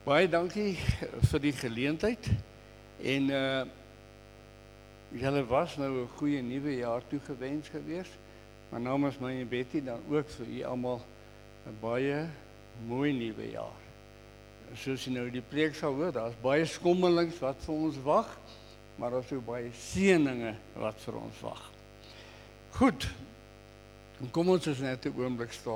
Baie dankie vir die geleentheid en julle was nou 'n goeie nuwe jaar toegewens gewees. Maar namens my en Betty dan ook vir u almal 'n baie mooi nuwe jaar. Soos jy nou die preek sal hoor, daar's baie skommelings wat vir ons wag, maar daar's ook baie seëninge wat vir ons wag. Goed. Kom ons is net 'n oomblik stil.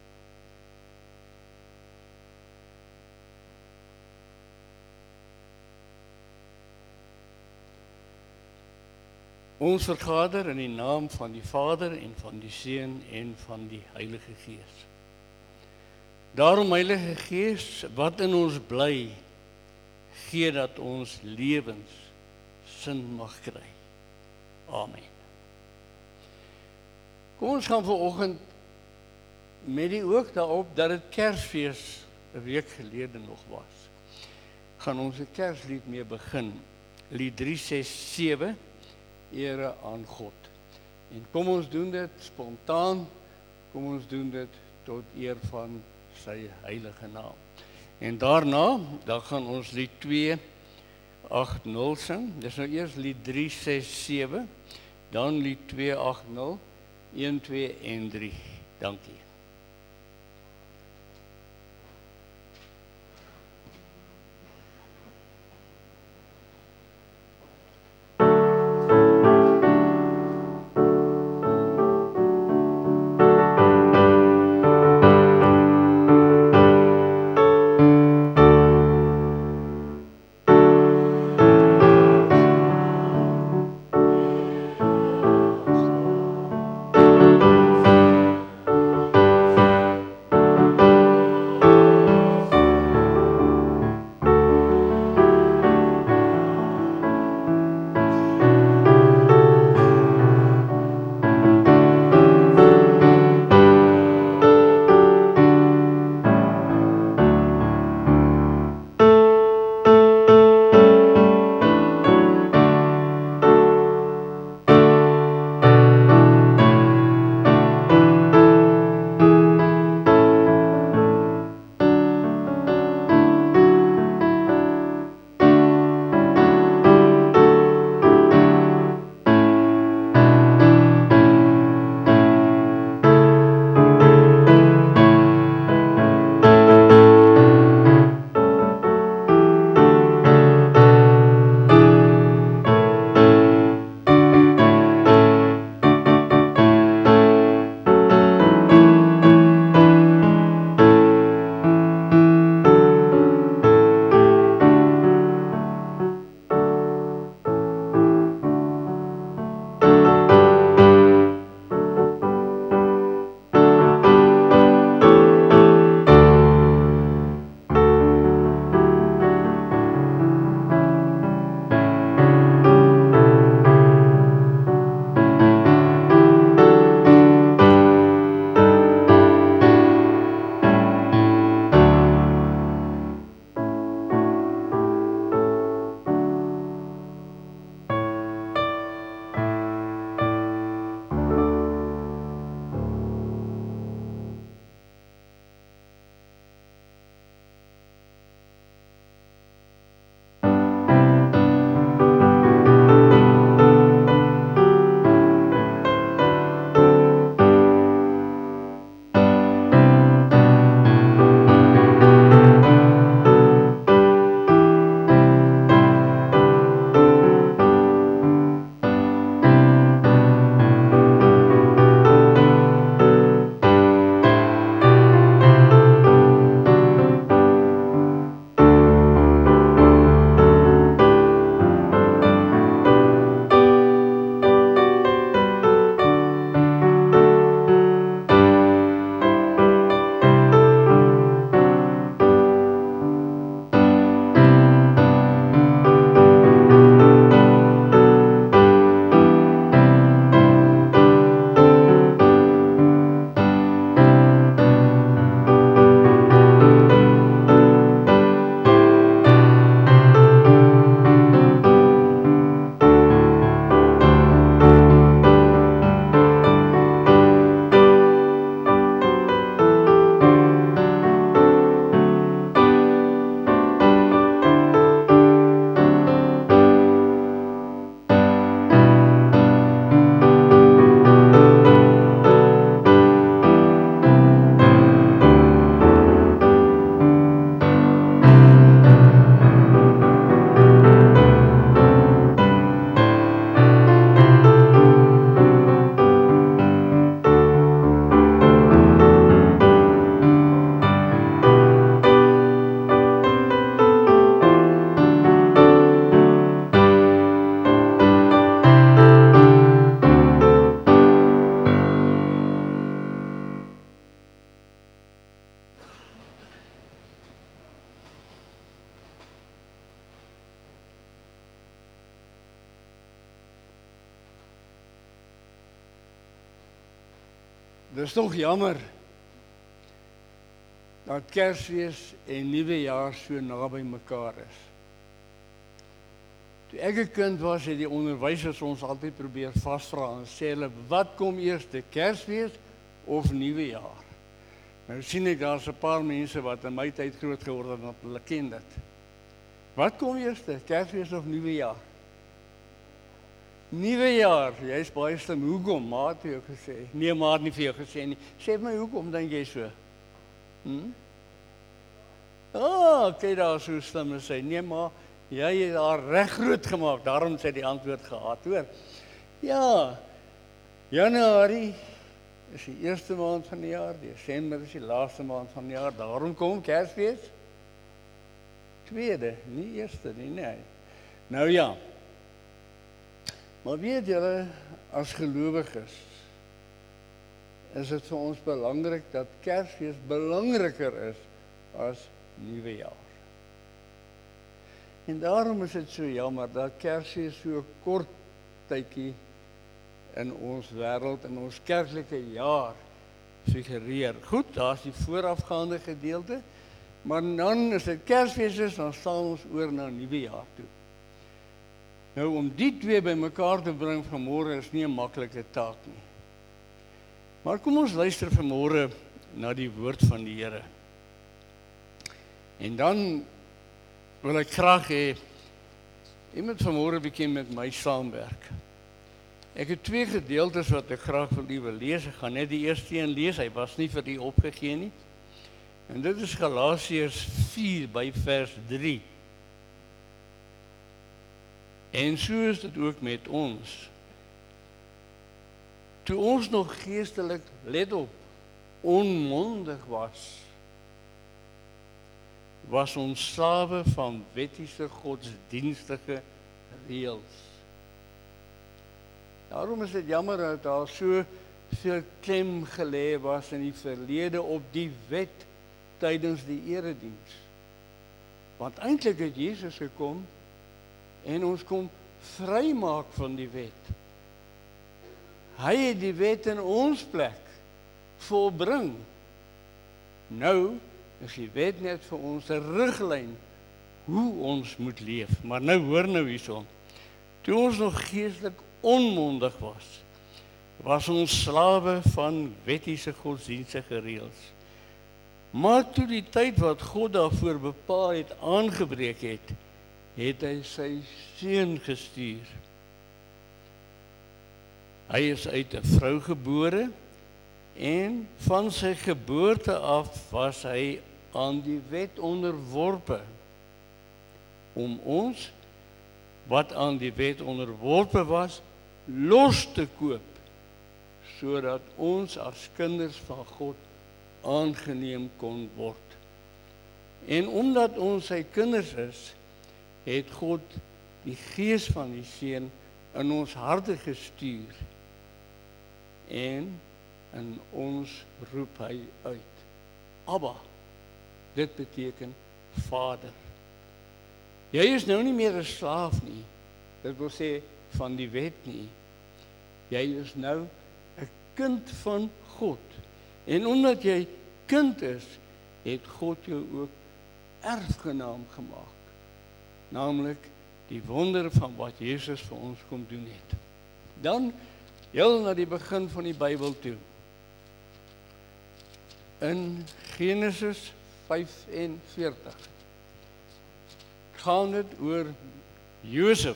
Ons vergader in die naam van die Vader en van die Seun en van die Heilige Gees. Daarom, Heilige Gees, wat in ons bly, gee dat ons lewens sin mag kry. Amen. Kom ons gaan vanoggend met die oog daarop dat dit Kersfees 'n week gelede nog was. Gaan ons 'n Kerslied mee begin. Lied 367. Ere aan God. En kom ons doen dit spontaan, kom ons doen dit tot eer van sy heilige naam. En daarna, dan gaan ons lied 280 sing. Dis nou eers lied 367, dan lied 280, 1, 2 en 3. Dankie. Dis tog jammer dat Kersfees en Nuwe Jaar so naby mekaar is. Toe ek 'n kind was, het die onderwysers ons altyd probeer vasvra en sê hulle, wat kom eers, Kersfees of Nuwe Jaar? Nou sien ek daar's 'n paar mense wat in my tyd groot geword het en hulle ken dit. Wat kom eers, Kersfees of Nuwe Jaar? Nuwe Jaar, jy's baie slim. Hoekom? Ma het jou gesê. Nee, ma het nie vir jou gesê nie. Sê my hoekom dink jy so? Kyk daar so slim is hy. Nee, ma, jy het haar reg groot gemaak. Daarom sê die antwoord gehad, hoor. Ja, Januarie is die eerste maand van die jaar, Desember is die laaste maand van die jaar. Daarom kom Kersfees. Tweede, nie eerste nie, nee. Nou ja. Maar weet julle, as gelowiges, is dit vir ons belangrik dat Kersfees belangriker is as Nuwe Jaar. En daarom is dit so jammer dat Kersfees so kort tydjie in ons wêreld, in ons kerklike jaar figureer. Goed, daar's die voorafgaande gedeelte, maar dan as dit Kersfees is, dan staan ons oor na Nuwe Jaar toe. Nou, om die twee bymekaar te bring vanmôre is nie 'n maklike taak nie. Maar kom ons luister vanmôre na die woord van die Here. En dan wil ek graag hê, jy moet vanmôre 'n bietjie met my saamwerk. Ek het twee gedeeltes wat ek graag vir u wil lees. Ek gaan net die eerste een lees, hy was nie vir u opgegee nie. En dit is Galasiërs 4 by vers 3. En so is dit ook met ons. Toe ons nog geestelik, let op, onmondig was ons slawe van wettiese godsdienstige reëls. Daarom is dit jammer dat daar so veel klem gelê was in die verlede op die wet tydens die erediens. Want eintlik het Jesus gekom en ons kom vrymaak van die wet. Hy het die wet in ons plek volbring. Nou is die wet net vir ons 'n riglyn hoe ons moet leef. Maar nou hoor nou hierson. Toe ons nog geestelik onmondig was ons slawe van wettiese godsdienstige reëls. Maar toe die tyd wat God daarvoor bepaal het aangebreek het hy sy seun gestuur. Hy is uit 'n vrou gebore en van sy geboorte af was hy aan die wet onderworpe, om ons, wat aan die wet onderworpe was, los te koop, sodat ons as kinders van God aangeneem kon word. En omdat ons sy kinders is, het God die gees van die seun in ons harte gestuur en in ons roep hy uit. Abba, dit beteken Vader. Jy is nou nie meer 'n slaaf nie, dit wil sê van die wet nie. Jy is nou 'n kind van God. En omdat jy kind is, het God jou ook erfgenaam gemaak. Naamlik die wonder van wat Jesus vir ons kom doen het. Dan heel na die begin van die Bybel toe. In Genesis 45 gaan dit oor Josef.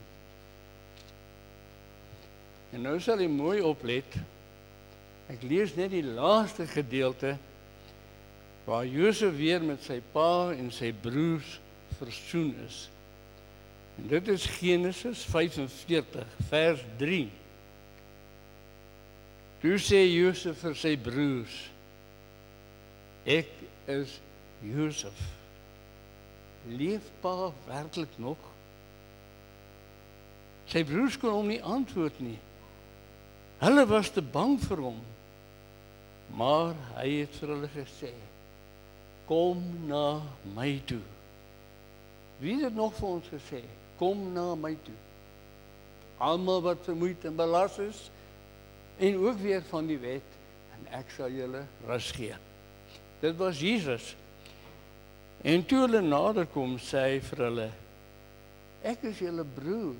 En nou sal jy mooi oplet. Ek lees net die laaste gedeelte waar Josef weer met sy pa en sy broers versoen is. En dit is Genesis 45 vers 3. Toe sê Josef vir sy broers, ek is Josef. Leef pa werklik nog? Sy broers kon hom nie antwoord nie. Hulle was te bang vir hom. Maar hy het vir hulle gesê, kom na my toe. Wie het dit nog vir ons gesê? Kom na my toe. Almal wat vermoeid en belas is, en ook weer van die wet, en ek sal julle rus gee. Dit was Jesus. En toe hulle nader kom, sê hy vir hulle, ek is julle broer.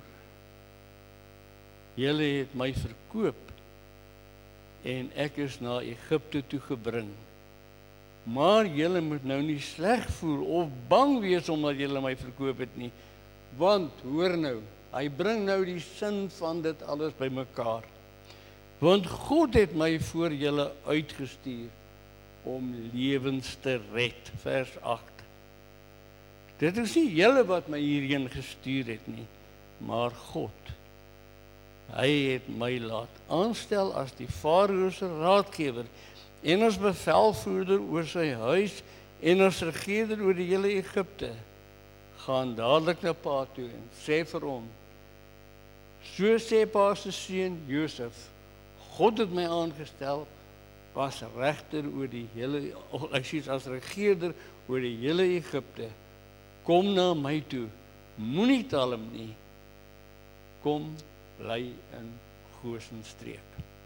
Julle het my verkoop en ek is na Egipte toe gebring. Maar julle moet nou nie sleg voel of bang wees omdat julle my verkoop het nie. Want, hoor nou, hy bring nou die sin van dit alles bymekaar. Want God het my voor julle uitgestuur om lewens te red. Vers 8. Dit is nie julle wat my hierheen gestuur het nie, maar God. Hy het my laat aanstel as die Farao se raadgewer en as bevelvoerder oor sy huis en as regerder oor die hele Egipte. Gaan dadelik na pa toe en sê vir hom, so sê pa se seun Josef, God het my aangestel as regter oor die hele, as regerder oor die hele Egipte. Kom na my toe, moenie talm nie, kom bly in Gosenstreek.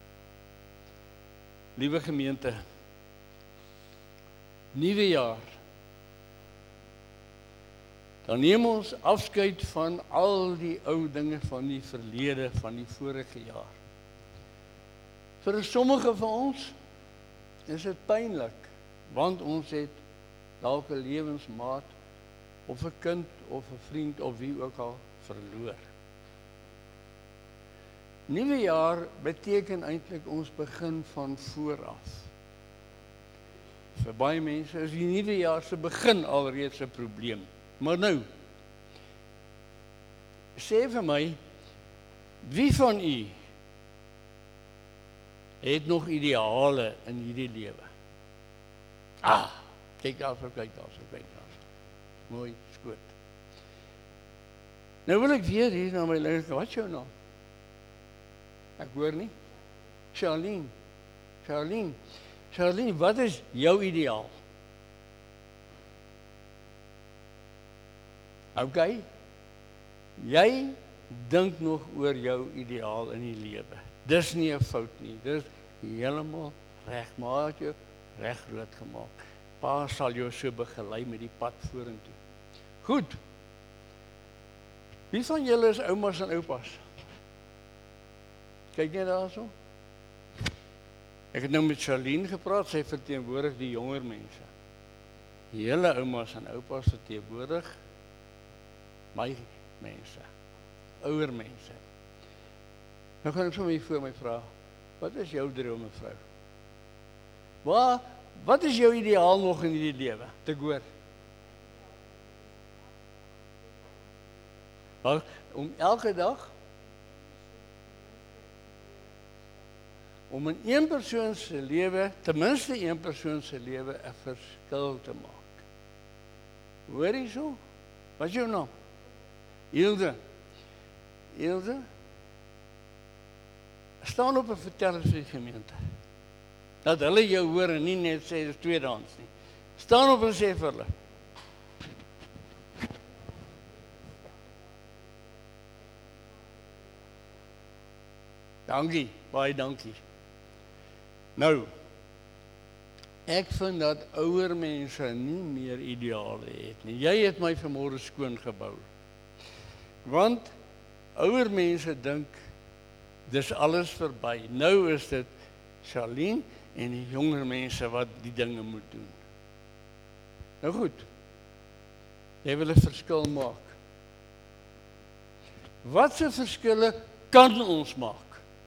Liewe gemeente, nuwe jaar, dan neem ons afskeid van al die ou dinge van die verlede, van die vorige jaar. Vir sommige van ons is dit pynlik, want ons het dalk 'n lewensmaat of 'n kind of 'n vriend of wie ook al verloor. Nuwe jaar beteken eintlik ons begin van vooraf. Vir baie mense is die nuwe jaar se begin alreeds 'n probleem. Maar nou, sê vir my, wie van u het nog ideale in hierdie lewe? Kyk daarso, kyk daarso, kyk daarso. Mooi, skoot. Nou wil ek weer hier na my luister, wat is jou naam? Ek hoor nie. Charlene, wat is jou ideaal? Ok, jy dink nog oor jou ideaal in die lewe. Dis nie 'n fout nie, dis heeltemal reg, maar het jou reg groot gemaak. Pa sal jou so begelei met die pad vorentoe. Goed. Wie van julle is oumas en oupas? Kyk net daarso. Ek het nou met Charlene gepraat, sy verteenwoordig die jonger mense. Hele oumas en oupas verteenwoordig my mense, ouer mense. Nou gaan ek sommer voor my vra, wat is jou drome, vrou? Wat is jou ideaal nog in die lewe? Te hoor. Om elke dag om in een persoon se lewe, ten minste een persoon se lewe 'n verskil te maak. Hoor jy so? Wat is jou naam? Hilde, staan op en vertel het vir die gemeente. Dat hulle jou hoor en nie net sê, dit is tweedehands nie. Staan op en sê vir hulle. Dankie, baie dankie. Nou, ek vind dat ouer mense nie meer ideale het nie. Jy het my vanmôre skoon gebou. Want ouer mense dink, dis alles verby. Nou is dit Charlene en die jonger mense wat die dinge moet doen. Nou goed, jy wil 'n verskil maak. Watse verskille kan ons maak?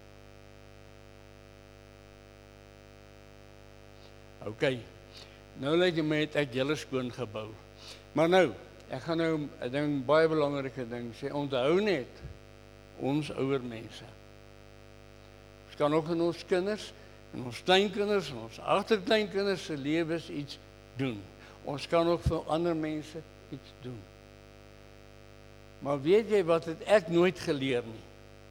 Ok, nou lyk dit my het ek julle skoon gebou. Maar nou, ek gaan nou 'n ding, baie belangrike ding sê, onthou net, ons ouer mense. Ons kan ook in ons kinders, en ons kleinkinders, en ons agterkleinkinders se lewens iets doen. Ons kan ook vir ander mense iets doen. Maar weet jy wat het ek nooit geleer nie?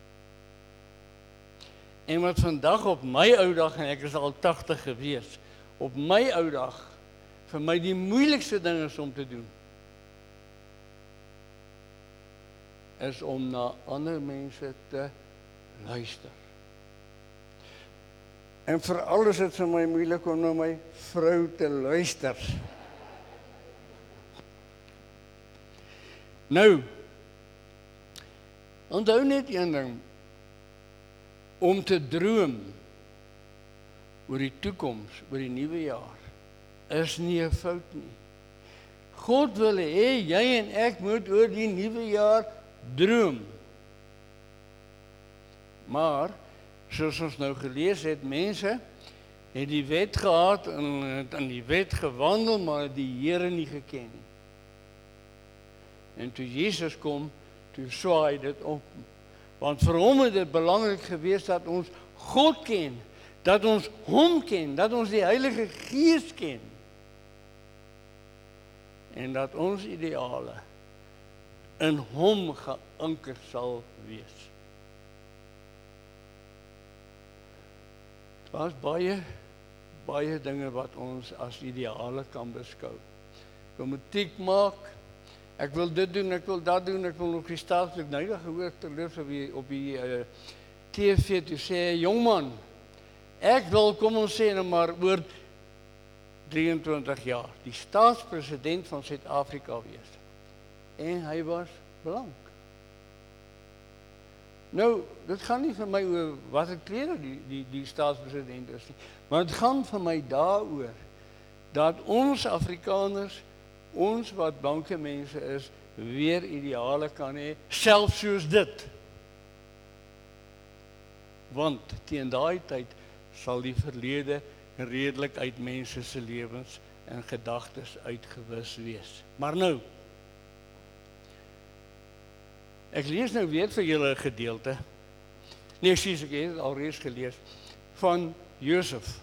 En wat vandag op my ou dag, en ek is al 80 gewees, op my ou dag, vir my die moeilikste ding is om te doen, is om na ander mense te luister. En veral is dit vir my moeilik om na my vrou te luister. Nou, onthou net een ding, om te droom oor die toekoms, oor die nuwe jaar, is nie 'n fout nie. God wil hê jy en ek moet oor die nuwe jaar droom. Maar, soos ons nou gelees het, mense het die wet gehad en het in die wet gewandel, maar het die Here nie geken nie. En toe Jesus kom, toe swaai dit op. Want vir hom het dit belangrik gewees dat ons God ken, dat ons hom ken, dat ons die Heilige Gees ken. En dat ons ideale in hom geanker sal wees. Daar's baie dinge wat ons as ideale kan beskou. Ek wil matriek maak, ek wil dit doen, ek wil dat doen, ek wil nog die staatslik nou gehoor terloops op die TV toe sê, jongman, ek wil, kom ons sê nou maar oor 23 jaar, die staatspresident van Suid-Afrika wees. En hy was blank. Nou, dit gaan nie vir my oor wat ek klere die staatspresident is nie, maar dit gaan vir my daaroor, dat ons Afrikaners, ons wat blanke mense is, weer ideale kan hê, selfs soos dit. Want teen daai tyd sal die verlede redelik uit mense se lewens en gedagtes uitgewis wees. Maar nou, ek lees nou weer vir julle 'n gedeelte. Nee, ek het dit alreeds gelees van Josef.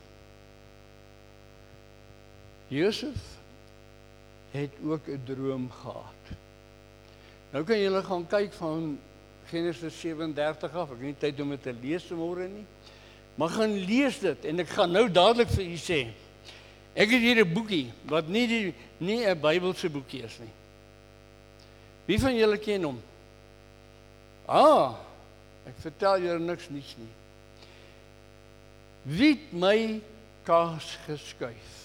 Josef het ook 'n droom gehad. Nou kan julle gaan kyk van Genesis 37 af. Ek het nie tyd om dit te lees vanmôre nie. Maar gaan lees dit en ek gaan nou dadelik vir u sê. Ek het hier 'n boekie wat nie 'n Bybelse boekie is nie. Wie van julle ken hom? Ek vertel julle niks niets nie. Wie het my kaas geskuif?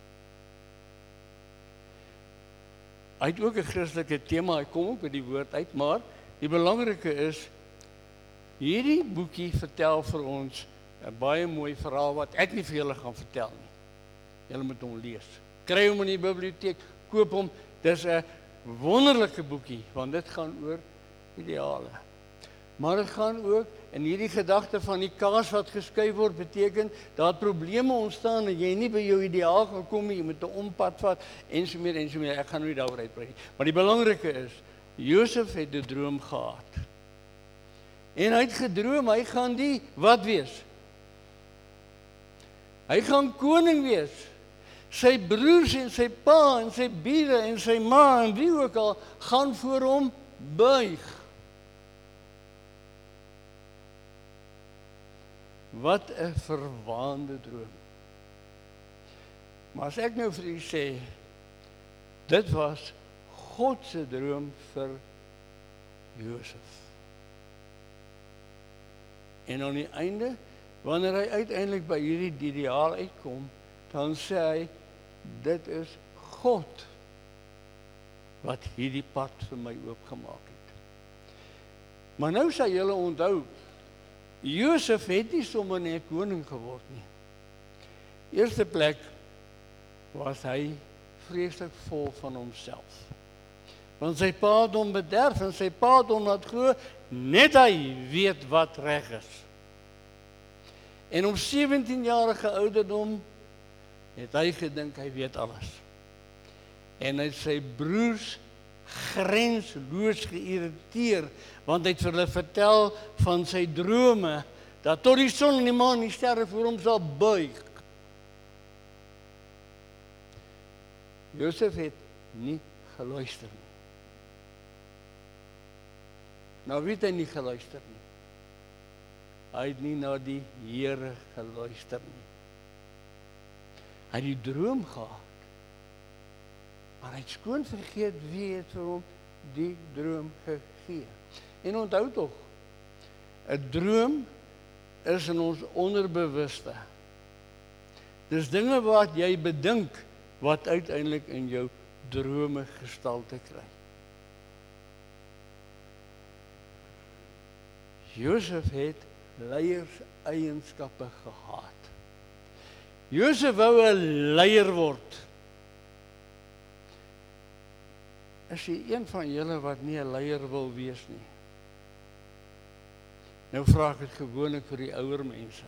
Hy het ook 'n Christelike tema, hy kom ook by die woord uit, maar die belangrike is, hierdie boekie vertel vir ons 'n baie mooi verhaal wat ek nie vir julle gaan vertel nie. Julle moet hom lees. Kry hom in die biblioteek, koop hom, dis 'n wonderlike boekie, want dit gaan oor ideale. Maar dit gaan ook, in hierdie gedagte van die kaas wat geskuif word, beteken, dat probleme ontstaan, en jy nie by jou ideaal gaan kom nie, jy moet 'n ompad vat, en so meer, ek gaan nou nie daaroor uitbrei nie. Maar die belangrike is, Josef het 'n droom gehad. En hy het gedroom, hy gaan die, wat wees? Hy gaan koning wees. Sy broers en sy pa en sy bure en sy ma en wie ook al, gaan voor hom buig. Wat 'n verwaande droom. Maar as ek nou vir u sê, dit was God se droom vir Josef. En aan die einde, wanneer hy uiteindelik by hierdie ideaal uitkom, dan sê hy, dit is God wat hierdie pad vir my oopgemaak het. Maar nou sal julle onthou, Josef het nie sommer net koning geword nie. Eerste plek was hy vreeslik vol van homself. Want sy pa het hom bederf en sy pa het hom laat glo, net hy weet wat reg is. En op 17-jarige ouderdom het hy gedink hy weet alles. En hy het sy broers grensloos geïrriteer, want hy het vir hulle vertel van sy drome, dat tot die son en die maan en die sterre voor hom sal buig. Josef het nie geluister nie. Nou weet hy nie geluister nie. Hy het nie na die Here geluister nie. Hy het die droom gehad, maar hy het skoon vergeet wie het vir hom die droom gegee. En onthou tog, 'n droom is in ons onderbewuste. Dis dinge wat jy bedink, wat uiteindelik in jou drome gestalte kry. Josef het leierseienskappe gehad. Josef wou 'n leier word. Is jy een van julle wat nie 'n leier wil wees nie? Nou vra ek dit gewoonlik vir die ouer mense.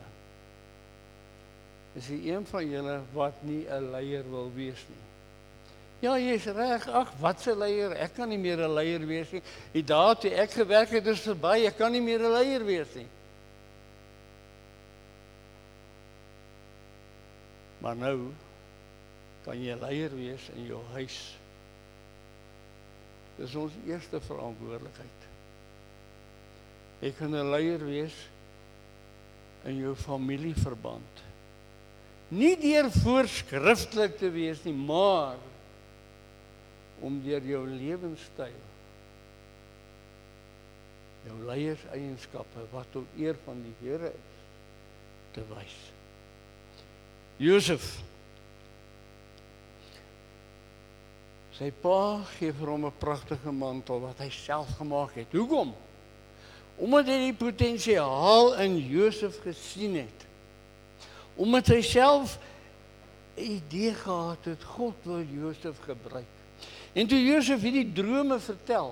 Is jy een van julle wat nie 'n leier wil wees nie? Ja, jy is reg. Ag, wat 'n leier? Ek kan nie meer 'n leier wees nie. Die dae toe ek gewerk het is verby. Ek kan nie meer 'n leier wees nie. Maar nou kan jy 'n leier wees in jou huis. Dis ons eerste verantwoordelikheid. Jy kan 'n leier wees in jou familieverband. Nie deur voorskriftelik te wees nie, maar om deur jou lewenstyl, jou leierseienskappe wat tot eer van die Here is, te wys. Josef, sy pa gee vir hom 'n pragtige mantel wat hy self gemaak het. Hoekom? Omdat hy die potensiaal in Josef gesien het. Omdat hy self 'n idee gehad het, God wil Josef gebruik. En toe Josef hierdie drome vertel,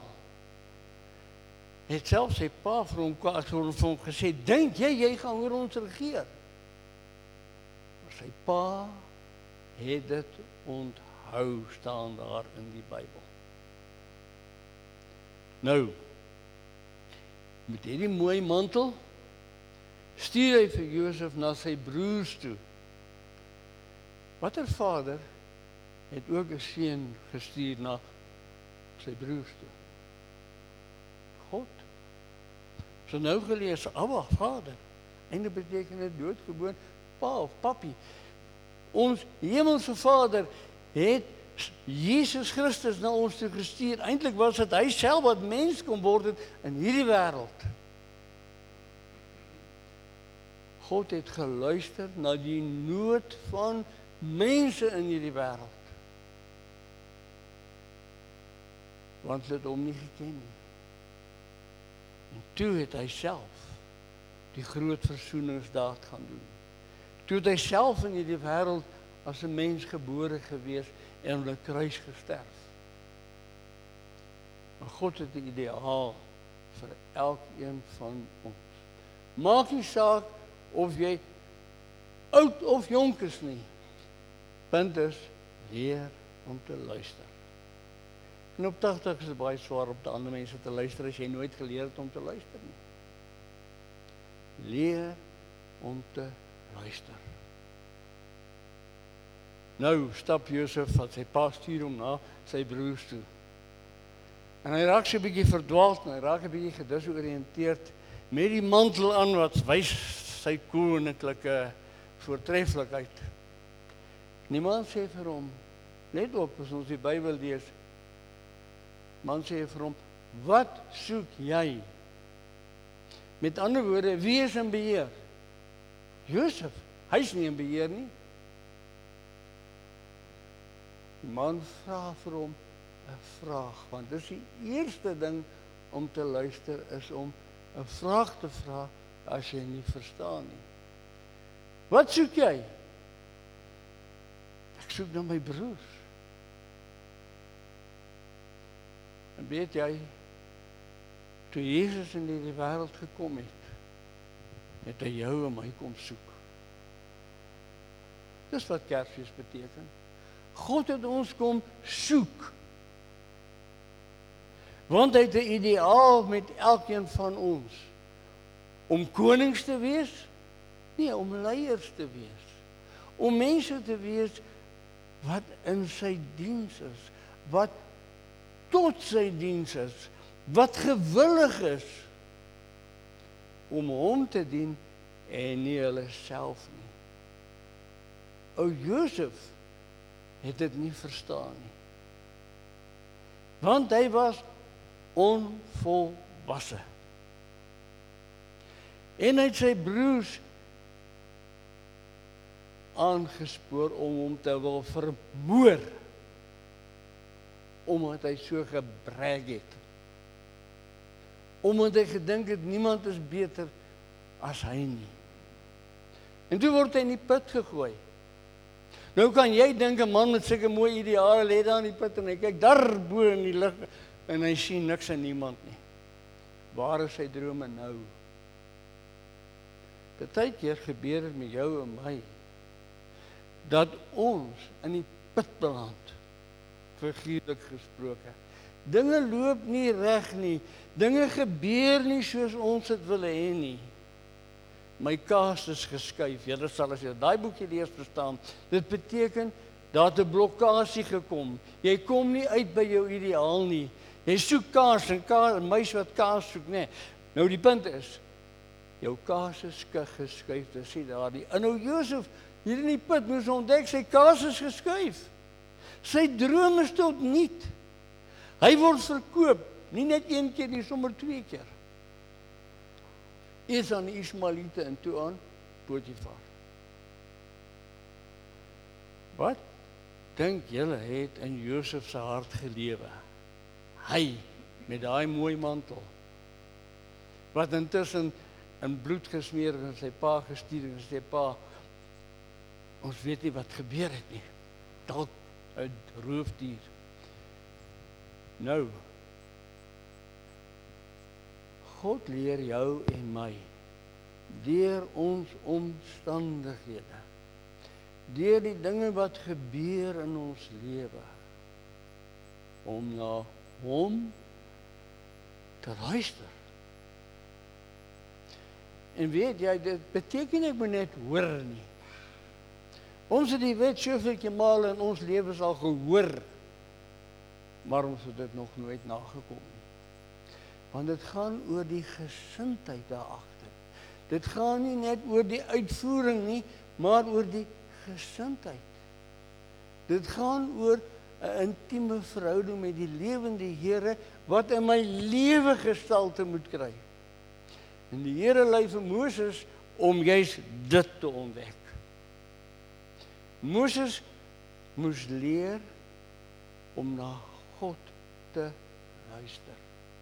het self sy pa vir hom gesê, dink jy gaan oor ons regeer? Maar sy pa het dit onthou, staan daar in die Bybel. Nou, met hierdie mooi mantel, stuur hy vir Josef na sy broers toe. Watter vader het ook 'n seun gestuur na sy broers toe? God. So nou gelees, Abba, Vader. Einde beteken dit doodgewoon pa of papi. Ons hemelse Vader het Jesus Christus na ons toe gestuur. Eintlik was dit hy self wat mens kon word het in hierdie wêreld. God het geluister na die nood van mense in hierdie wêreld. Want hulle het hom nie geken nie. En toe het hy self die groot versoeningsdaad gaan doen. Toe het hy self in hierdie wêreld as 'n mens gebore gewees en op 'n kruis gesterf. Maar God het 'n ideaal vir elkeen van ons. Maak nie saak of jy oud of jonk is nie. Punt is, leer om te luister. En op 80 is dit baie swaar op die ander mense te luister as jy nooit geleer het om te luister nie. Leer om te luister. Nou stap Josef van sy pa stuur hom na sy broers toe. En hy raak so 'n bietjie verdwaald, en hy raak 'n bietjie gedisoriënteerd met die mantel aan wat wys sy koninklike voortreffelikheid. Niemand sê vir hom, let op as ons die Bybel lees, man sê vir hom, wat soek jy? Met ander woorde, wie is in beheer? Josef, hy is nie in beheer nie. Die man vra vir hom 'n vraag, want dis die eerste ding om te luister, is om 'n vraag te vra as jy nie verstaan nie. Wat soek jy? Ek soek na my broers. En weet jy, toe Jesus in die wêreld gekom het hy jou en my kom soek. Dis wat Kersfees beteken. God het ons kom soek. Want hy het 'n ideaal met elkeen van ons. Om konings te wees? Nee, om leiers te wees. Om mense te wees wat in sy diens is, wat tot sy diens is, wat gewillig is om hom te dien en nie hulle self nie. O Josef het dit nie verstaan nie. Want hy was onvolwasse. En hy het sy broers aangespoor om hom te wil vermoor, omdat hy so gebrek het. Omdat hy gedink het, niemand is beter as hy nie. En toe word hy in die put gegooi. Nou kan jy dink, 'n man met sulke mooi ideale lê daar in die put en hy kyk daarbo in die lug en hy sien niks en niemand nie. Waar is sy drome nou? Partykeer gebeur dit met jou en my, dat ons in die put beland, figuurlik gesproke. Dinge loop nie reg nie, dinge gebeur nie soos ons dit wil hê nie. My kaas is geskuif. Julle sal as jy daai boekie lees verstaan, dit beteken dat 'n blokkasie gekom. Jy kom nie uit by jou ideaal nie. Jy soek kaas en 'n meisie wat kaas soek, nê. Nou die punt is, jou kaas is geskuif, dis sê daardie. En nou Josef, hier in die put moes ontdek, sy kaas is geskuif. Sy droom is tot niet. Hy word verkoop, nie net een keer nie, sommer 2 keer. Eers aan die Ismaeliete en toe aan Potifar. Wat dink julle het in Josef se hart gelewe? Hy met daai mooi mantel, wat intussen in bloed gesmeer en sy pa gestuur en sy pa, ons weet nie wat gebeur het nie. Dalk 'n roofdier. Nou, God leer jou en my, deur ons omstandighede, deur die dinge wat gebeur in ons lewe, om na hom te luister. En weet jy, dit beteken ek moet net hoor nie. Ons het die wet soveel keer male in ons lewens al gehoor, maar ons het dit nog nooit nagekom nie. Want dit gaan oor die gesindheid daarachter. Dit gaan nie net oor die uitvoering nie, maar oor die gesindheid. Dit gaan oor 'n intieme verhouding met die lewende Here, wat in my lewe gestalte moet kry. En die Here lei vir Moses om juist dit te ontdek. Moses moes leer om na God te luister.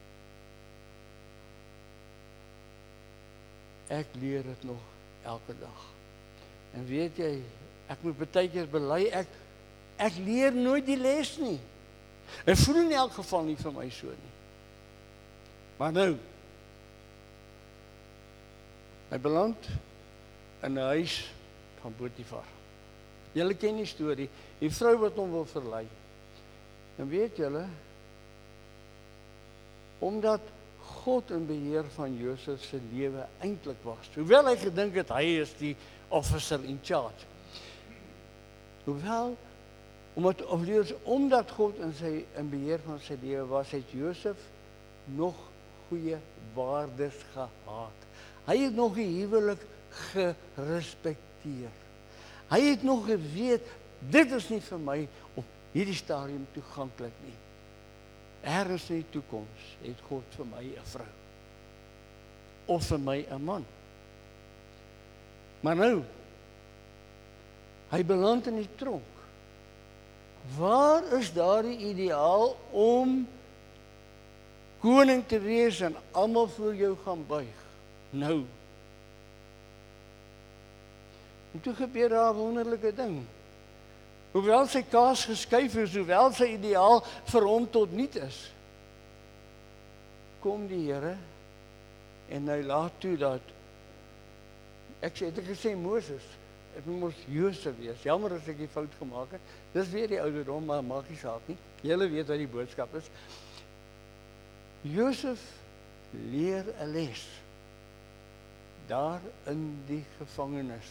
Ek leer dit nog elke dag. En weet jy, ek moet baie keer bely, ek leer nooit die les nie. Ek voel in elk geval nie vir my so nie. Maar nou, hy beland in 'n huis van Potifar. Julle ken die storie, die vrou wat hom wil verlei. En weet julle, omdat God in beheer van Josef se lewe eintlik was, hoewel hy gedink het hy is die officer in charge. Omdat God in beheer van sy lewe was, het Josef nog goeie waardes gehad. Hy het nog die huwelik gerespekteer. Hy het nog geweet, dit is nie vir my op hierdie stadium toeganklik nie. Ergens in die toekoms het God vir my 'n vrou. Of vir my 'n man. Maar nou, hy beland in die tronk. Waar is daardie ideaal om koning te wees en almal voor jou gaan buig? Nou. En toe gebeur daar 'n wonderlike ding. Hoewel sy kaas geskuif is, hoewel sy ideaal vir hom tot niet is, kom die Here en hy laat toe dat, ek het gesê Moses, ek moes Josef wees, jammer as ek die fout gemaak het, dis weer die ouderdom, maar maak nie saak nie, julle weet wat die boodskap is. Josef leer 'n les, daar in die gevangenis,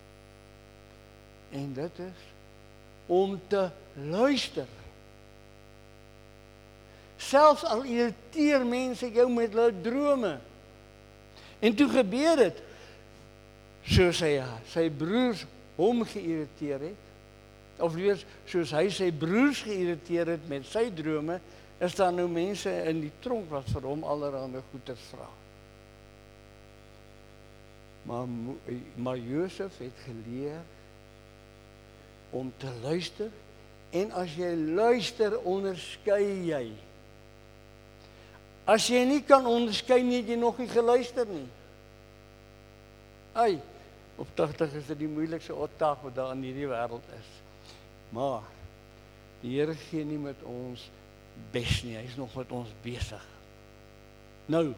en dit is, om te luister. Selfs al irriteer mense jou met hulle drome. En toe gebeur dit, soos sy broers hom geïrriteer het, of liewer soos hy sy broers geïrriteer het met sy drome, is daar nou mense in die tronk wat vir hom allerhande goeders vra. Maar Josef het geleer om te luister, en as jy luister, onderskei jy. As jy nie kan onderskei nie, het jy nog nie geluister nie. Op 80 is dit die moeilikste taak wat daar in hierdie wêreld is. Maar die Here gee nie met ons bes nie, hy is nog met ons besig. Nou,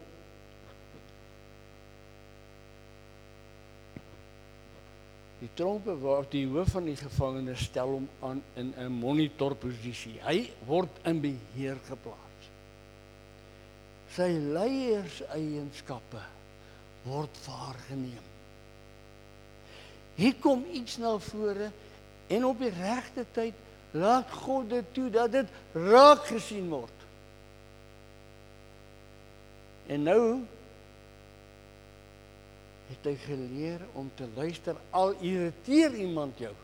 die tronkbewaarder, die hoof van die gevangenes, stel hom aan in 'n monitorposisie. Hy word in beheer geplaas. Sy leierseienskappe word waargeneem. Hier kom iets na vore en op die regte tyd laat God dit toe dat dit raak gesien word. En nou het hy geleer om te luister, al irriteer iemand jou,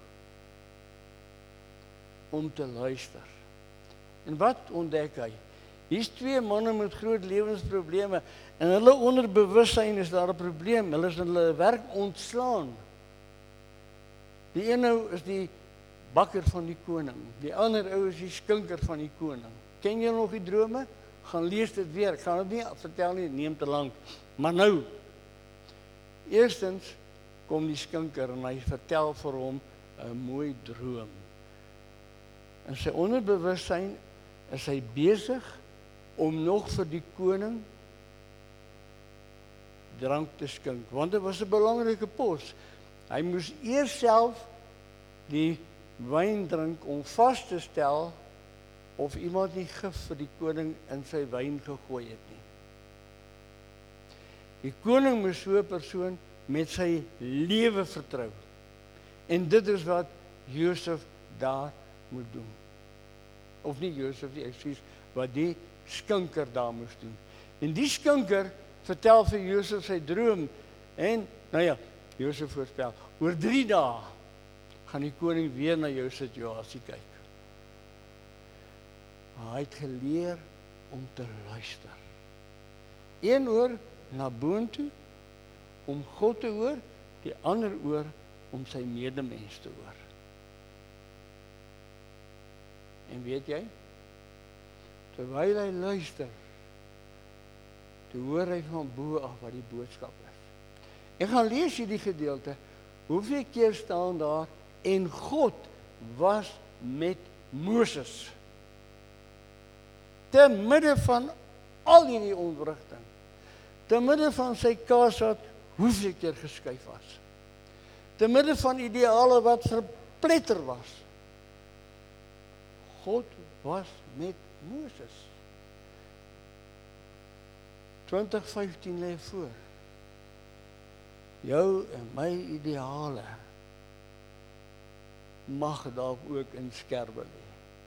om te luister. En wat ontdek hy? Hier's 2 manne met groot lewensprobleme, en hulle onderbewussyn is daar 'n probleem, hulle is in hulle werk ontslaan. Die een ou is die bakker van die koning, die ander ou is die skinker van die koning. Ken jy nog die drome? Gaan lees dit weer, ek gaan dit nie vertel nie, neem te lank. Maar nou, eerstens kom die skinker en hy vertel vir hom 'n mooi droom. In sy onderbewussyn is hy besig om nog vir die koning drank te skink, want dit was 'n belangrike pos. Hy moes eers self die wyn drink om vas te stel of iemand nie gif vir die koning in sy wyn gegooi het nie. Die koning moes so 'n persoon met sy lewe vertrou. En dit is wat Josef daar moet doen. Of nie Josef nie, ekskuus, wat die skinker daar moes doen. En die skinker vertel vir Josef sy droom. En, nou ja, Josef voorspel, oor 3 dae gaan die koning weer na jou situasie kyk. Hy het geleer om te luister. Een oor na boontoe, om God te hoor, die ander oor om sy medemens te hoor. En weet jy, terwyl hy luister, toe hoor hy van bo af wat die boodskap is. Ek gaan lees hierdie gedeelte, hoeveel keer staan daar, en God was met Moses. Te midde van al hierdie ontwrigting, te midde van sy kaas wat hoeveel keer geskuif was, te midde van ideale wat verpletter was, God was met Moses. 2015 lê voor. Jou en my ideale mag dalk ook in skerwe lê.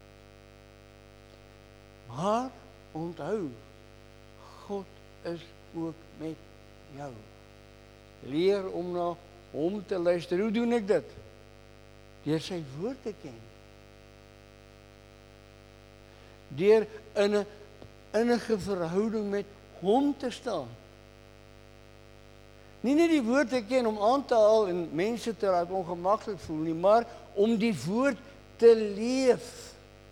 Maar onthou, God is ook met jou. Leer om na hom te luister. Hoe doen ek dit? Deur sy woord te ken. Deur in 'n innige verhouding met hom te staan. Nie net die woord te ken om aan te haal en mense te laat ongemaklik voel nie, maar om die woord te leef.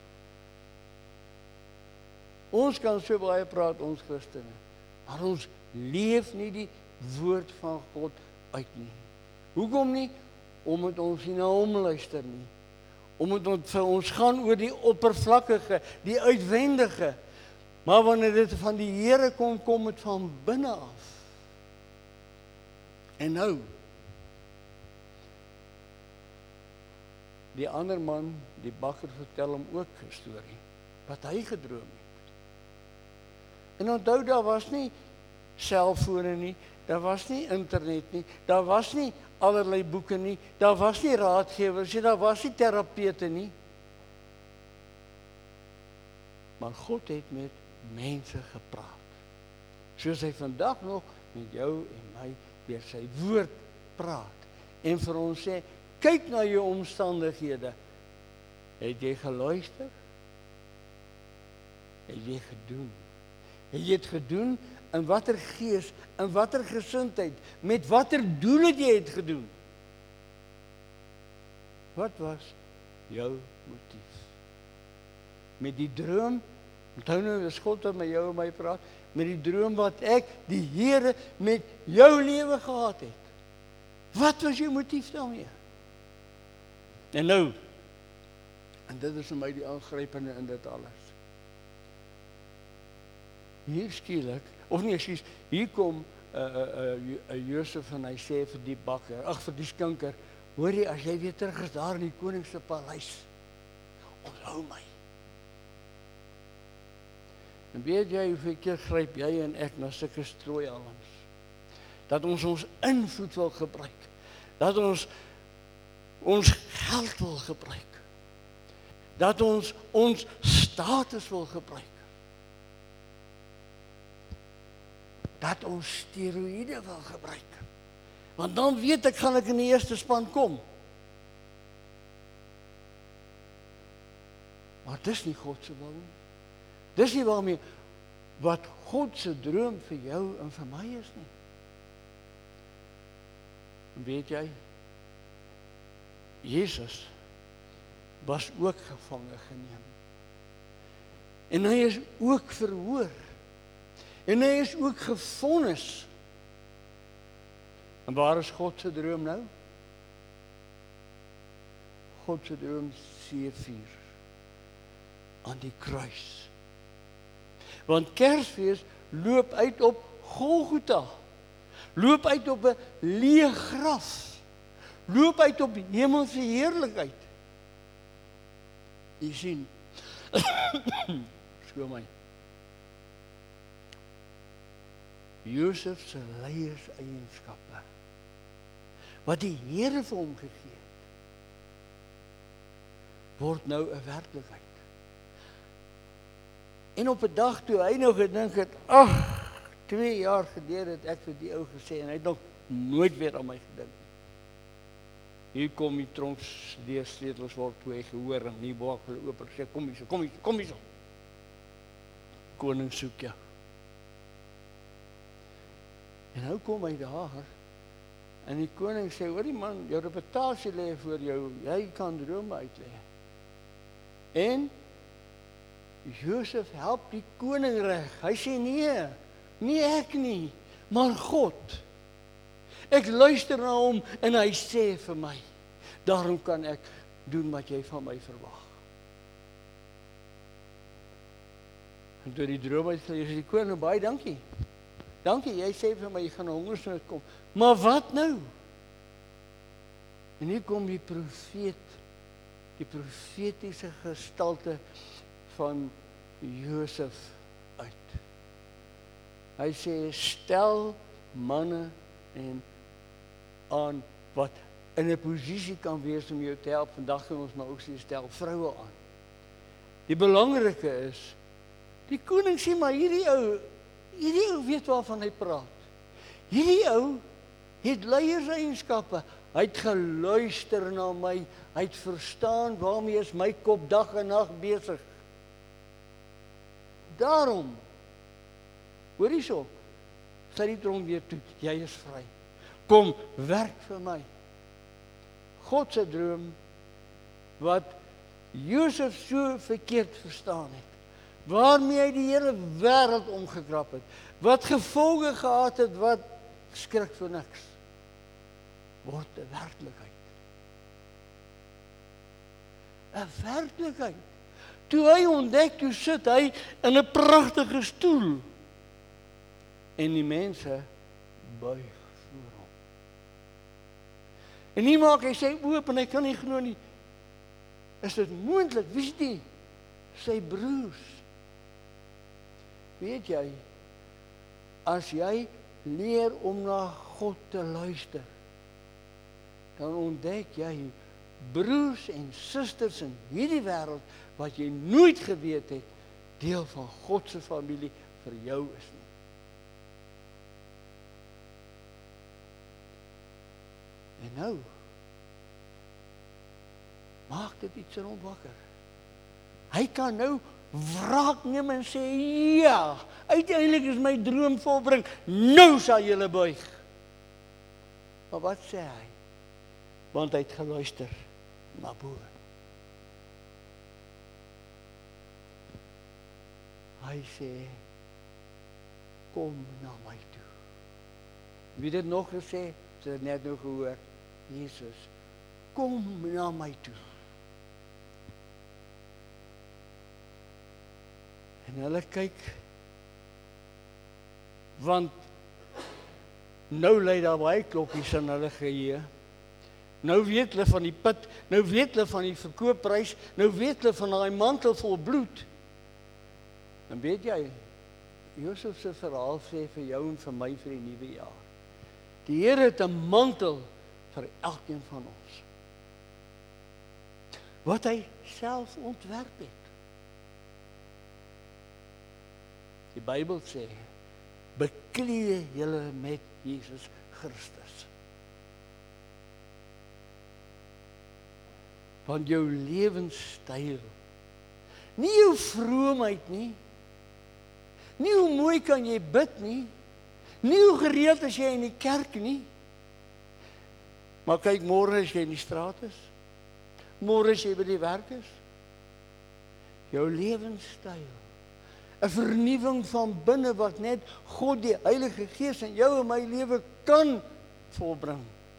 Ons kan so baie praat, ons Christene, maar ons leef nie die woord van God uit nie. Hoekom nie? Omdat ons nie na hom luister nie. Omdat ons vir ons gaan oor die oppervlakkige, die uitwendige. Maar wanneer dit van die Here kom, kom dit van binne af. En nou, die ander man, die bakker, vertel hom ook 'n storie, wat hy gedroom het. En onthou, daar was nie selfone nie, daar was nie internet nie, daar was nie allerlei boeke nie, daar was nie raadgewers nie, daar was nie terapeute nie. Maar God het met mense gepraat. Soos hy vandag nog met jou en my deur sy woord praat. En vir ons sê, kyk na jou omstandighede. Het jy geluister? Het jy gedoen? Het jy het gedoen in watter gees, in watter gesindheid, met watter doel het jy het gedoen? Wat was jou motief. Met die droom, onthou nou, dis God wat met jou en my praat, met die droom wat ek, die Here, met jou lewe gehad het. Wat was jou motief daarmee? En nou, en dit is vir my die aangrypende in dit alles. Hier skielik, of nie, hier kom Josef en hy sê vir die bakker, vir die skinker, hoor jy, as jy weer terug is daar in die koning se paleis, onthou my. En weet jy, hoeveel keer gryp jy en ek na sulke strooialings, dat ons invloed wil gebruik, dat ons geld wil gebruik, dat ons status wil gebruik, dat ons steroïde wil gebruik. Want dan weet ek, gaan ek in die eerste span kom. Maar dis nie God se wil nie. Dis nie waarmee wat God se droom vir jou en vir my is nie. En weet jy, Jesus was ook gevange geneem. En hy is ook verhoor. En hy is ook gevonnis. En waar is God se droom nou? God se droom seëvier aan die kruis. Want Kersfees loop uit op Golgotha. Loop uit op 'n leë graf. Loop uit op hemelse heerlikheid. Jy sien. Skoon my. Josef se leierseienskappe, wat die Here vir hom gegee het, word nou 'n werklikheid. En op 'n dag toe hy nou gedink het, 2 jaar gelede het ek vir die ou gesê, en hy het nog nooit weer aan my gedink. Hier kom die tronksleutels word toe hy gehoor, en nie waak hulle oop, sê, kom hier so. Koning soek jou. En nou kom hy daar, en die koning sê, hoor die man, jou reputasie lê voor jou, jy kan drome uitlê. En Josef help die koning reg. Hy sê, nie ek nie, maar God. Ek luister na hom, en hy sê vir my, daarom kan ek doen wat jy van my verwag. En toe die droom uitgelees, die koning, baie dankie. Dankie, jy sê vir my, jy gaan 'n hongersnood kom. Maar wat nou? En hier kom die profeet, die profetiese gestalte van Josef uit. Hy sê, stel manne en aan wat in 'n posisie kan wees om jou te help. Vandag gaan ons maar ook sê, stel vroue aan. Die belangrike is, die koning sê, maar hierdie ou weet waarvan hy praat. Hierdie ou het leierseienskappe. Hy het geluister na my. Hy het verstaan waarmee is my kop dag en nag besig. Daarom, hoor hierso, sy die tronk weer toe, jy is vry. Kom, werk vir my. God se droom, wat Josef so verkeerd verstaan het, waarmee hy die hele wêreld omgekrap het, wat gevolge gehad het, wat skrik vir niks, word 'n werklikheid. 'n Werklikheid. Toe hy ontdek, toe sit hy in 'n pragtige stoel, en die mense buig voor hom. En nie maak hy sê oop, en hy kan nie glo nie. Is dit moontlik? Wie is die? Sy broers. Weet jy, as jy leer om na God te luister, dan ontdek jy broers en susters in hierdie wêreld, wat jy nooit geweet het, deel van God se familie vir jou is nie. En nou, maak dit iets in hom wakker. Hy kan nou wraak neem en sê, ja, uiteindelik is my droom volbring, nou sal julle buig. Maar wat sê hy? Want hy het geluister na bo. Hy sê, kom na my toe. Wie het dit nog gesê? Sy het net nou gehoor, Jesus, kom na my toe. En hulle kyk, want nou lê daar baie klokkies in hulle geheue. Nou weet hulle van die put, nou weet hulle van die verkoopprys, nou weet hulle van daai mantel vol bloed. En weet jy, Josef se verhaal sê vir jou en vir my vir die nuwe jaar. Die Here het 'n mantel vir elkeen van ons. Wat hy self ontwerp het. Die Bybel sê, beklee julle met Jesus Christus. Want jou lewenstyl, nie jou vroomheid nie, nie hoe mooi kan jy bid nie, nie hoe gereeld is jy in die kerk nie, maar kyk, môre as jy in die straat is, môre as jy by die werk is, jou lewenstyl, 'n vernuwing van binne wat net God die Heilige Gees in jou en my lewe kan volbring.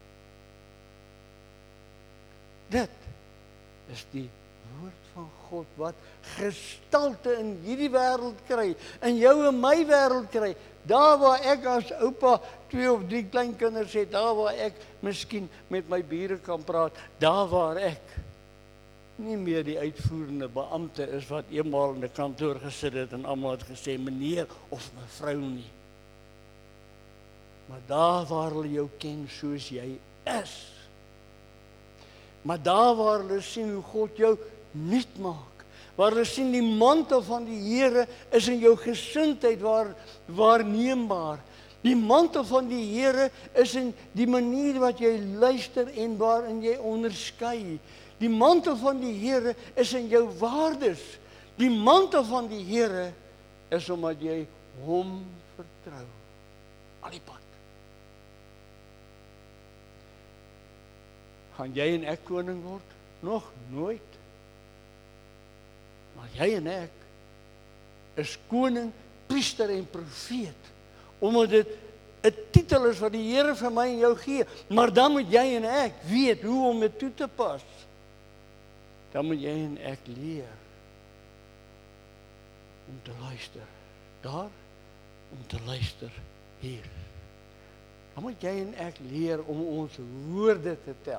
Dit is die woord van God wat gestalte in hierdie wêreld kry, in jou en my wêreld kry. Daar waar ek as oupa 2 of 3 kleinkinders het, daar waar ek miskien met my bure kan praat, daar waar ek nie meer die uitvoerende beampte is wat eenmaal in 'n kantoor gesit het en almal het gesê meneer of mevrou nie. Maar daar waar hulle jou ken soos jy is. Maar daar waar hulle sien hoe God jou nuut maak, waar hulle sien die mantel van die Here is in jou gesindheid waarneembaar. Die mantel van die Here is in die manier wat jy luister en waarin jy onderskei. Die mantel van die Here is in jou waardes. Die mantel van die Here is omdat jy hom vertrou. Al die pad. Gaan jy en ek koning word? Nog nooit. Maar jy en ek is koning, priester en profeet. Omdat dit 'n titel is wat die Here vir my en jou gee. Maar dan moet jy en ek weet hoe om dit toe te pas. Dan moet jy en ek leer om te luister daar, om te luister hier. Dan moet jy en ek leer om ons woorde te tel.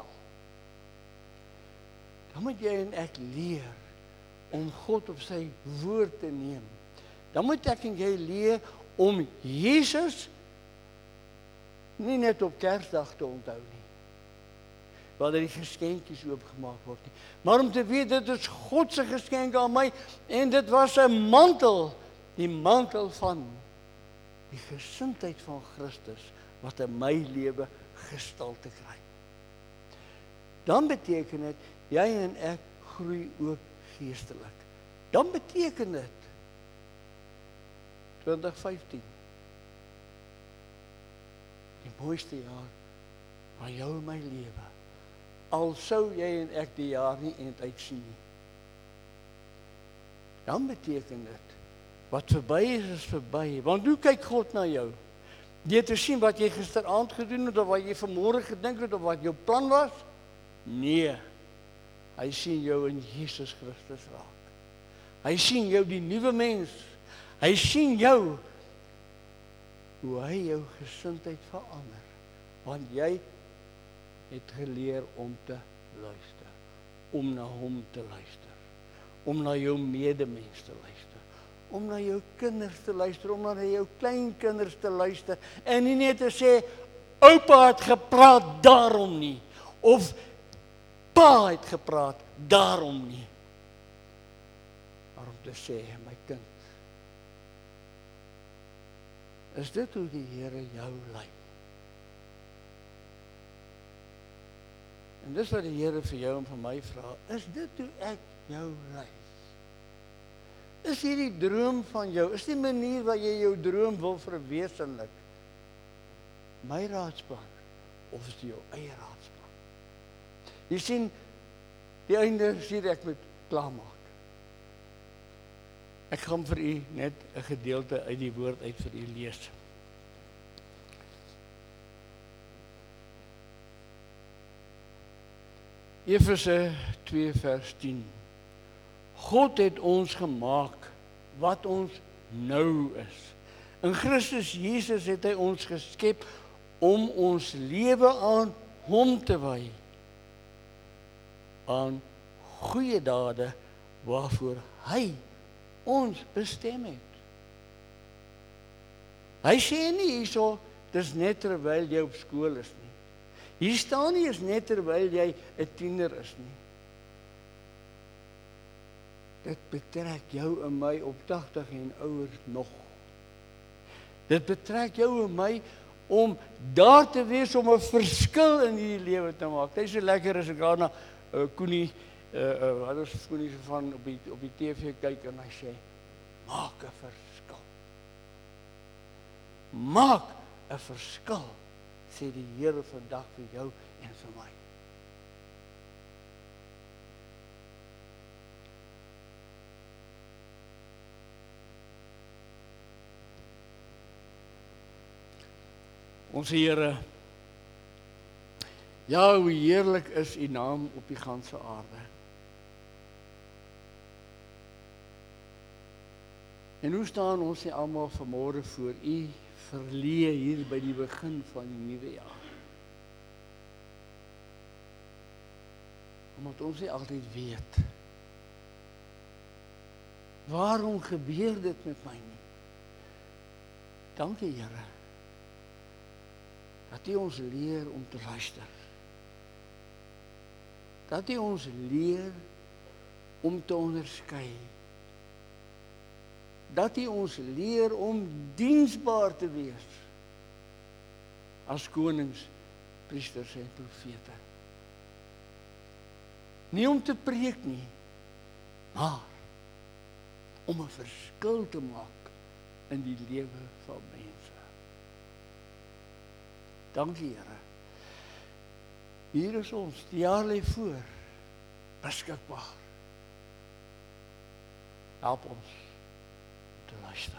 Dan moet jy en ek leer om God op sy woord te neem. Dan moet ek en jy leer om Jesus nie net op Kersdag te onthou nie, waar die geskenkies oopgemaak word nie, maar om te weet, dit is God se geskenk aan my, en dit was 'n mantel, die mantel van die gesindheid van Christus, wat in my lewe gestalte kry. Dan beteken dit, jy en ek groei ook geestelik. Dan beteken dit 2015 die mooiste jaar van jou en my lewe. Al sou jy en ek die jaar nie eind uitsien nie. Dan beteken dit, wat verby is verby. Want hoe kyk God na jou? Jy het te sien wat jy gisteraand gedoen het, of wat jy vanmôre gedink het, of wat jou plan was? Nee. Hy sien jou in Jesus Christus raak. Hy sien jou die nuwe mens. Hy sien jou hoe hy jou gesindheid verander. Want jy het geleer om te luister. Om na hom te luister. Om na jou medemens te luister. Om na jou kinders te luister. Om na jou kleinkinders te luister. En nie net te sê, oupa het gepraat, daarom nie. Of pa het gepraat, daarom nie. Maar om te sê, my kind, is dit hoe die Here jou lei? En dis wat die Here vir jou en vir my vra, is dit hoe ek jou lei? Is hierdie droom van jou, is die manier wat jy jou droom wil verwesenlik, my raadsplan, of is dit jou eie raadsplan? Jy sien, die einde sien ek moet klaarmaak. Ek gaan vir u net 'n gedeelte uit die woord uit vir u lees. Efese 2 vers 10. God het ons gemaak wat ons nou is. In Christus Jesus het hy ons geskep om ons lewe aan hom te wy. Aan goeie dade waarvoor hy ons bestem het. Hy sê nie hierso, dis net terwyl jy op skool is nie. Hier staan nie is net terwyl jy 'n tiener is nie. Dit betrek jou en my op 80 en ouer nog. Dit betrek jou en my om daar te wees om 'n verskil in hierdie lewe te maak. Dit is so lekker as ek daar na Koenie, wat is Koenie se van op die TV kyk en hy sê, maak 'n verskil. Maak 'n verskil, sê die Here vandag vir jou en vir my. Ons Here, ja, hoe heerlik is u naam op die ganse aarde. En hoe staan ons nie almal vanmôre voor u verleë hier by die begin van die nuwe jaar? Omdat ons nie altyd weet, waarom gebeur dit met my nie? Dankie Here, dat u ons leer om te luister. Dat u ons leer om te onderskei. Dat u ons leer om diensbaar te wees as konings, priesters en profete. Nie om te preek nie, maar om 'n verskil te maak in die lewe van mense. Dankie Here. Hier is ons, die jaar lê voor, beskikbaar. Help ons om te luister.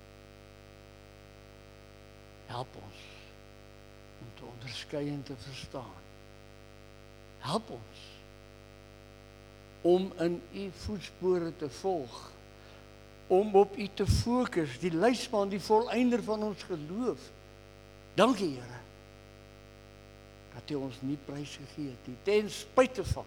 Help ons om te onderskei en te verstaan. Help ons om in u voetspore te volg, om op u te fokus, die leidsman, die volëinder van ons geloof. Dankie Here, dat u ons nie prys gegee het nie, ten spyte van.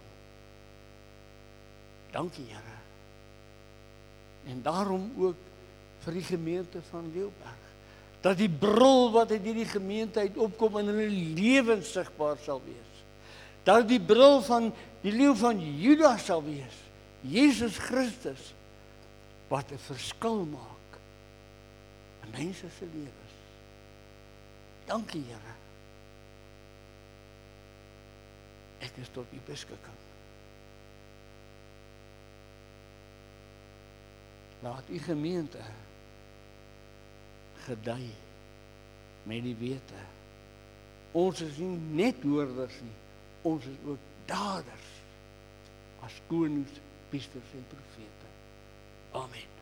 Dankie Here. En daarom ook vir die gemeente van Leeuberg, dat die brul wat uit hierdie gemeente uit opkom in hulle lewens sigbaar sal wees. Dat die brul van die leeu van Juda sal wees, Jesus Christus, wat 'n verskil maak in mense se lewens. Dankie Here. Ek is tot u beskikking. Laat u gemeente gedei met die wete. Ons is nie net hoorders nie, ons is ook daders as konings, priesters en profete. Amen.